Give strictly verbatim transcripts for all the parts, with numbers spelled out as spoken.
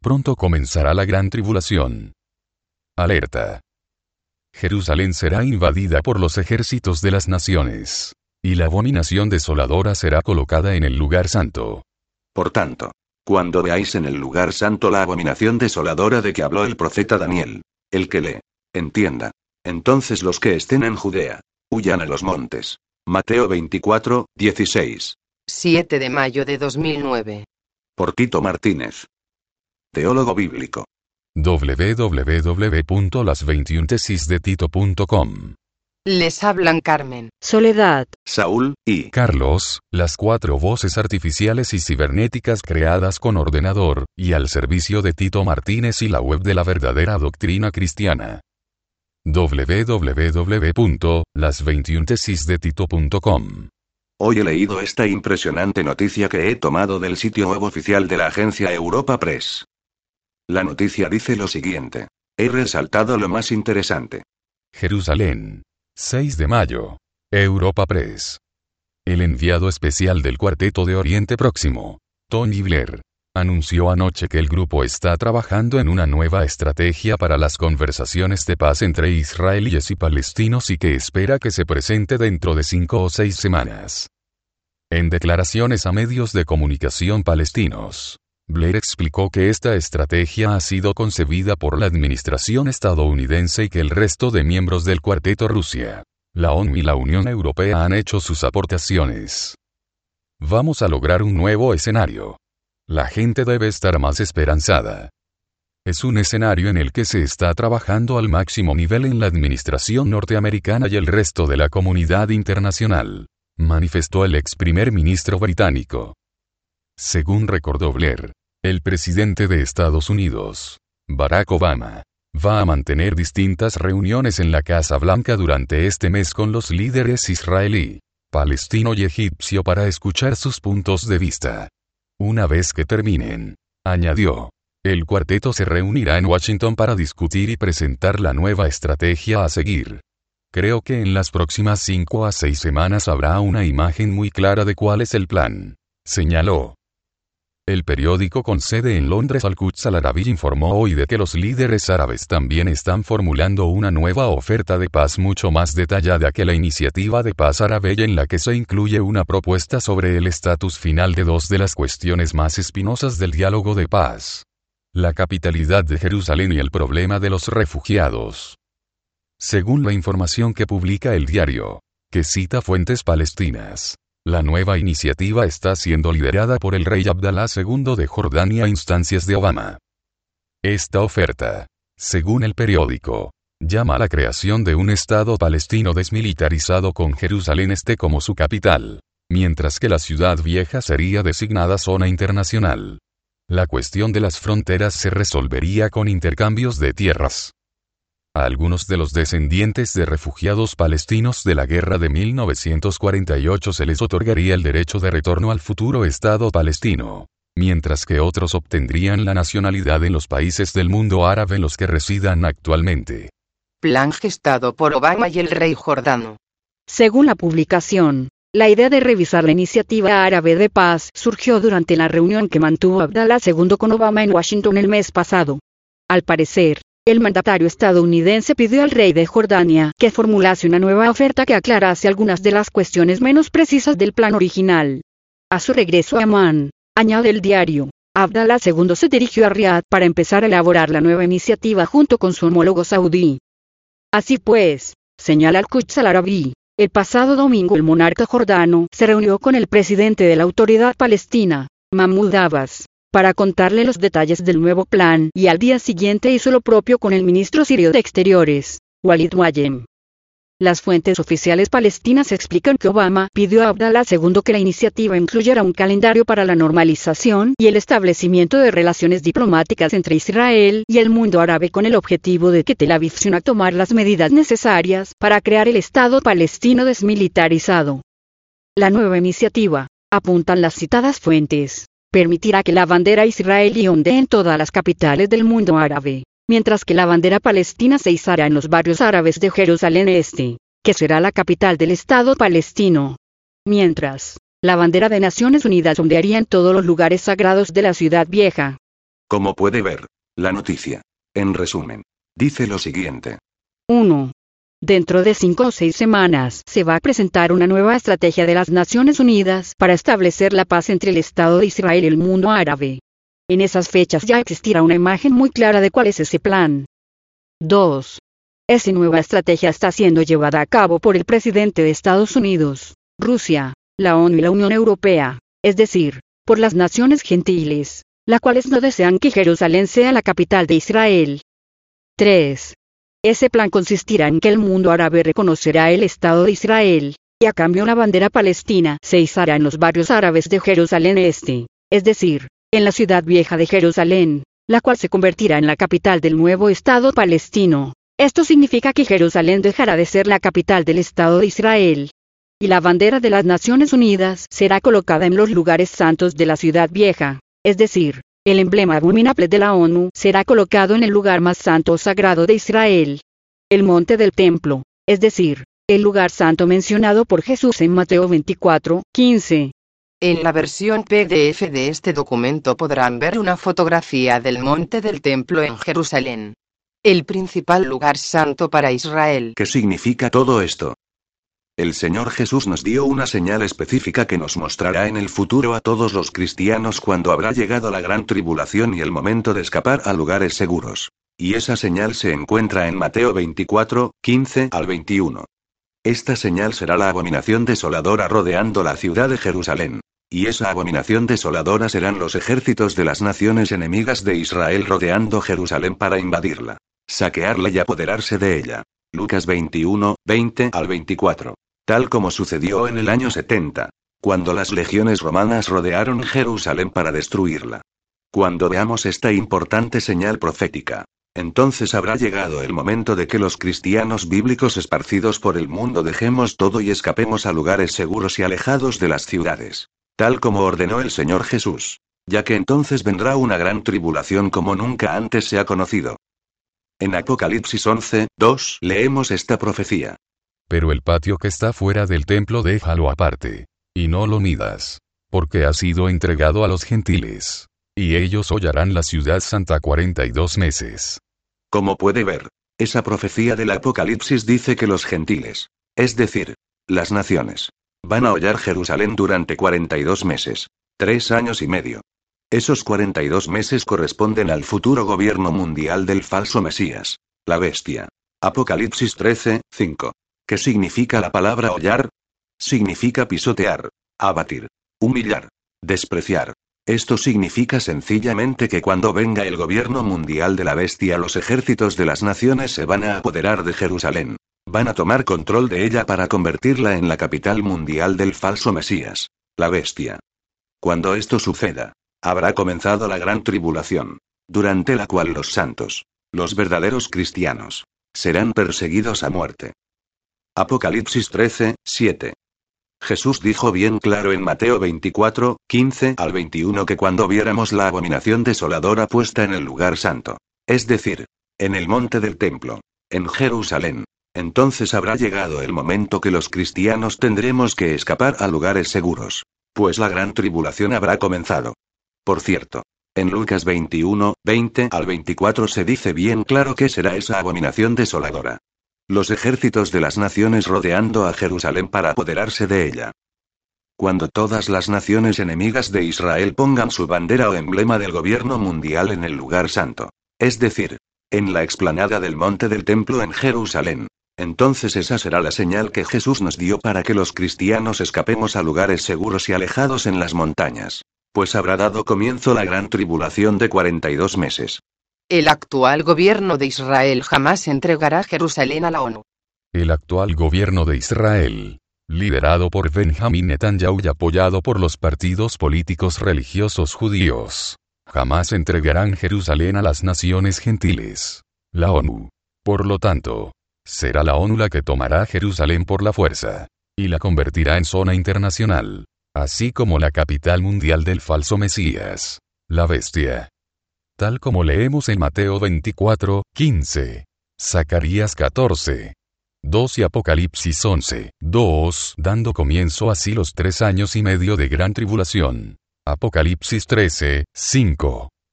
Pronto comenzará la gran tribulación. Alerta. Jerusalén será invadida por los ejércitos de las naciones. Y la abominación desoladora será colocada en el lugar santo. Por tanto, cuando veáis en el lugar santo la abominación desoladora de que habló el profeta Daniel, el que le entienda, entonces los que estén en Judea, huyan a los montes. Mateo veinticuatro, dieciséis. siete de mayo de dos mil nueve. Por Tito Martínez. Teólogo bíblico. doble u doble u doble u punto las veintiuna tesis de tito punto com. Les hablan Carmen, Soledad, Saúl, y Carlos, las cuatro voces artificiales y cibernéticas creadas con ordenador, y al servicio de Tito Martínez y la web de la verdadera doctrina cristiana. doble u doble u doble u punto las veintiuna tesis de tito punto com. Hoy he leído esta impresionante noticia que he tomado del sitio web oficial de la agencia Europa Press. La noticia dice lo siguiente. He resaltado lo más interesante. Jerusalén. seis de mayo. Europa Press. El enviado especial del Cuarteto de Oriente Próximo, Tony Blair, anunció anoche que el grupo está trabajando en una nueva estrategia para las conversaciones de paz entre israelíes y palestinos y que espera que se presente dentro de cinco o seis semanas. En declaraciones a medios de comunicación palestinos, Blair explicó que esta estrategia ha sido concebida por la administración estadounidense y que el resto de miembros del cuarteto Rusia, la ONU y la Unión Europea han hecho sus aportaciones. Vamos a lograr un nuevo escenario. La gente debe estar más esperanzada. Es un escenario en el que se está trabajando al máximo nivel en la administración norteamericana y el resto de la comunidad internacional, manifestó el ex primer ministro británico. Según recordó Blair, el presidente de Estados Unidos, Barack Obama, va a mantener distintas reuniones en la Casa Blanca durante este mes con los líderes israelí, palestino y egipcio para escuchar sus puntos de vista. Una vez que terminen, añadió, el cuarteto se reunirá en Washington para discutir y presentar la nueva estrategia a seguir. Creo que en las próximas cinco a seis semanas habrá una imagen muy clara de cuál es el plan, señaló. El periódico con sede en Londres Al-Quds Al-Arabi informó hoy de que los líderes árabes también están formulando una nueva oferta de paz mucho más detallada que la iniciativa de paz árabe y en la que se incluye una propuesta sobre el estatus final de dos de las cuestiones más espinosas del diálogo de paz: la capitalidad de Jerusalén y el problema de los refugiados. Según la información que publica el diario, que cita fuentes palestinas, la nueva iniciativa está siendo liderada por el rey Abdalá segundo de Jordania a instancias de Obama. Esta oferta, según el periódico, llama a la creación de un Estado palestino desmilitarizado con Jerusalén Este como su capital, mientras que la ciudad vieja sería designada zona internacional. La cuestión de las fronteras se resolvería con intercambios de tierras. A algunos de los descendientes de refugiados palestinos de la guerra de mil novecientos cuarenta y ocho se les otorgaría el derecho de retorno al futuro Estado palestino, mientras que otros obtendrían la nacionalidad en los países del mundo árabe en los que residan actualmente. Plan gestado por Obama y el rey jordano. Según la publicación, la idea de revisar la iniciativa árabe de paz surgió durante la reunión que mantuvo Abdalá segundo con Obama en Washington el mes pasado. Al parecer, el mandatario estadounidense pidió al rey de Jordania que formulase una nueva oferta que aclarase algunas de las cuestiones menos precisas del plan original. A su regreso a Amán, añade el diario, Abdalá segundo se dirigió a Riad para empezar a elaborar la nueva iniciativa junto con su homólogo saudí. Así pues, señala Al-Quds Al-Arabi, el pasado domingo el monarca jordano se reunió con el presidente de la Autoridad Palestina, Mahmoud Abbas, para contarle los detalles del nuevo plan, y al día siguiente hizo lo propio con el ministro sirio de Exteriores, Walid Muallem. Las fuentes oficiales palestinas explican que Obama pidió a Abdalá segundo que la iniciativa incluyera un calendario para la normalización y el establecimiento de relaciones diplomáticas entre Israel y el mundo árabe con el objetivo de que Tel Aviv se una a tomar las medidas necesarias para crear el Estado palestino desmilitarizado. La nueva iniciativa, apuntan las citadas fuentes, permitirá que la bandera israelí ondee en todas las capitales del mundo árabe, mientras que la bandera palestina se izará en los barrios árabes de Jerusalén Este, que será la capital del Estado palestino. Mientras, la bandera de Naciones Unidas ondearía en todos los lugares sagrados de la ciudad vieja. Como puede ver, la noticia, en resumen, dice lo siguiente. uno. Dentro de cinco o seis semanas se va a presentar una nueva estrategia de las Naciones Unidas para establecer la paz entre el Estado de Israel y el mundo árabe. En esas fechas ya existirá una imagen muy clara de cuál es ese plan. dos. Esa nueva estrategia está siendo llevada a cabo por el presidente de Estados Unidos, Rusia, la ONU y la Unión Europea, es decir, por las naciones gentiles, las cuales no desean que Jerusalén sea la capital de Israel. tres. Ese plan consistirá en que el mundo árabe reconocerá el Estado de Israel, y a cambio la bandera palestina se izará en los barrios árabes de Jerusalén Este, es decir, en la ciudad vieja de Jerusalén, la cual se convertirá en la capital del nuevo Estado palestino. Esto significa que Jerusalén dejará de ser la capital del Estado de Israel. Y la bandera de las Naciones Unidas será colocada en los lugares santos de la ciudad vieja, es decir, el emblema abominable de la ONU será colocado en el lugar más santo o sagrado de Israel. El monte del templo, es decir, el lugar santo mencionado por Jesús en Mateo veinticuatro, quince. En la versión P D F de este documento podrán ver una fotografía del monte del templo en Jerusalén, el principal lugar santo para Israel. ¿Qué significa todo esto? El Señor Jesús nos dio una señal específica que nos mostrará en el futuro a todos los cristianos cuando habrá llegado la gran tribulación y el momento de escapar a lugares seguros. Y esa señal se encuentra en Mateo veinticuatro, quince al veintiuno. Esta señal será la abominación desoladora rodeando la ciudad de Jerusalén. Y esa abominación desoladora serán los ejércitos de las naciones enemigas de Israel rodeando Jerusalén para invadirla, saquearla y apoderarse de ella. Lucas veintiuno, veinte al veinticuatro. Tal como sucedió en el año setenta, cuando las legiones romanas rodearon Jerusalén para destruirla. Cuando veamos esta importante señal profética, entonces habrá llegado el momento de que los cristianos bíblicos esparcidos por el mundo dejemos todo y escapemos a lugares seguros y alejados de las ciudades, tal como ordenó el Señor Jesús, ya que entonces vendrá una gran tribulación como nunca antes se ha conocido. En Apocalipsis once, dos leemos esta profecía. Pero el patio que está fuera del templo déjalo aparte, y no lo midas, porque ha sido entregado a los gentiles, y ellos hollarán la ciudad santa cuarenta y dos meses. Como puede ver, esa profecía del Apocalipsis dice que los gentiles, es decir, las naciones, van a hollar Jerusalén durante cuarenta y dos meses, tres años y medio. Esos cuarenta y dos meses corresponden al futuro gobierno mundial del falso Mesías, la bestia. Apocalipsis trece, cinco. ¿Qué significa la palabra hollar? Significa pisotear, abatir, humillar, despreciar. Esto significa sencillamente que cuando venga el gobierno mundial de la bestia, los ejércitos de las naciones se van a apoderar de Jerusalén. Van a tomar control de ella para convertirla en la capital mundial del falso Mesías, la bestia. Cuando esto suceda, habrá comenzado la gran tribulación, durante la cual los santos, los verdaderos cristianos, serán perseguidos a muerte. Apocalipsis trece, siete. Jesús dijo bien claro en Mateo veinticuatro, quince al veintiuno que cuando viéramos la abominación desoladora puesta en el lugar santo, es decir, en el monte del templo, en Jerusalén, entonces habrá llegado el momento que los cristianos tendremos que escapar a lugares seguros, pues la gran tribulación habrá comenzado. Por cierto, en Lucas veintiuno, veinte al veinticuatro se dice bien claro que será esa abominación desoladora. Los ejércitos de las naciones rodeando a Jerusalén para apoderarse de ella. Cuando todas las naciones enemigas de Israel pongan su bandera o emblema del gobierno mundial en el lugar santo, es decir, en la explanada del monte del templo en Jerusalén, entonces esa será la señal que Jesús nos dio para que los cristianos escapemos a lugares seguros y alejados en las montañas, pues habrá dado comienzo la gran tribulación de cuarenta y dos meses. El actual gobierno de Israel jamás entregará Jerusalén a la ONU. El actual gobierno de Israel, liderado por Benjamín Netanyahu y apoyado por los partidos políticos religiosos judíos, jamás entregarán Jerusalén a las naciones gentiles, la ONU. Por lo tanto, será la ONU la que tomará Jerusalén por la fuerza, y la convertirá en zona internacional, así como la capital mundial del falso Mesías, la bestia. Tal como leemos en Mateo veinticuatro, quince, Zacarías catorce, dos y Apocalipsis once, dos, dando comienzo así los tres años y medio de gran tribulación. Apocalipsis trece, cinco.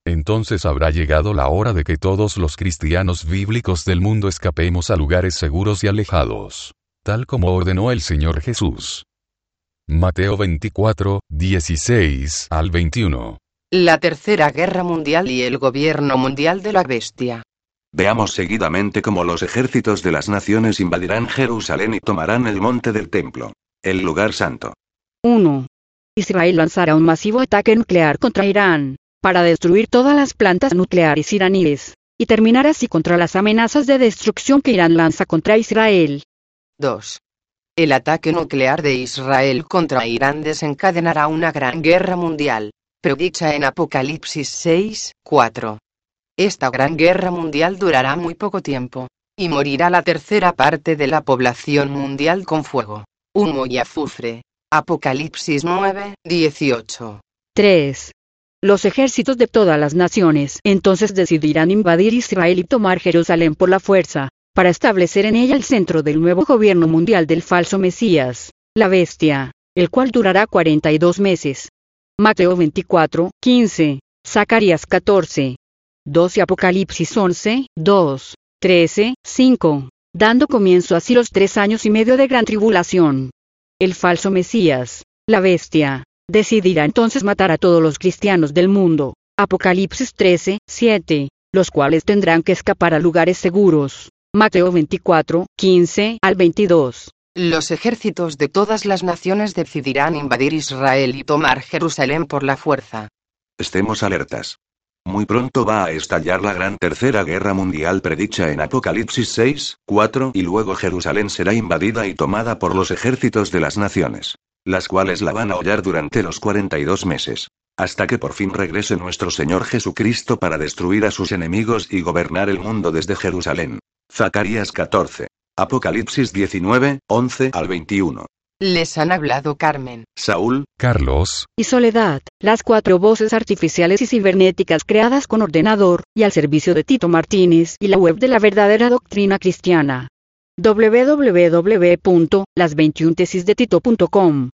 Entonces habrá llegado la hora de que todos los cristianos bíblicos del mundo escapemos a lugares seguros y alejados, tal como ordenó el Señor Jesús. Mateo veinticuatro, dieciséis al veintiuno. La Tercera Guerra Mundial y el gobierno mundial de la bestia. Veamos seguidamente cómo los ejércitos de las naciones invadirán Jerusalén y tomarán el monte del templo, el lugar santo. uno. Israel lanzará un masivo ataque nuclear contra Irán, para destruir todas las plantas nucleares iraníes, y terminar así contra las amenazas de destrucción que Irán lanza contra Israel. dos. El ataque nuclear de Israel contra Irán desencadenará una gran guerra mundial, predicha en Apocalipsis seis, cuatro. Esta gran guerra mundial durará muy poco tiempo, y morirá la tercera parte de la población mundial con fuego, humo y azufre. Apocalipsis nueve, dieciocho. tres. Los ejércitos de todas las naciones entonces decidirán invadir Israel y tomar Jerusalén por la fuerza, para establecer en ella el centro del nuevo gobierno mundial del falso Mesías, la bestia, el cual durará cuarenta y dos meses. Mateo veinticuatro, quince, Zacarías catorce, dos y Apocalipsis once, dos, trece, cinco, dando comienzo así los tres años y medio de gran tribulación. El falso Mesías, la bestia, decidirá entonces matar a todos los cristianos del mundo, Apocalipsis trece, siete, los cuales tendrán que escapar a lugares seguros, Mateo veinticuatro, quince al veintidós. Los ejércitos de todas las naciones decidirán invadir Israel y tomar Jerusalén por la fuerza. Estemos alertas. Muy pronto va a estallar la gran tercera guerra mundial predicha en Apocalipsis seis, cuatro y luego Jerusalén será invadida y tomada por los ejércitos de las naciones, las cuales la van a hollar durante los cuarenta y dos meses, hasta que por fin regrese nuestro Señor Jesucristo para destruir a sus enemigos y gobernar el mundo desde Jerusalén. Zacarías catorce. Apocalipsis diecinueve, once al veintiuno. Les han hablado Carmen, Saúl, Carlos, y Soledad, las cuatro voces artificiales y cibernéticas creadas con ordenador, y al servicio de Tito Martínez y la web de la verdadera doctrina cristiana. doble u doble u doble u punto las veintiuna tesis de tito punto com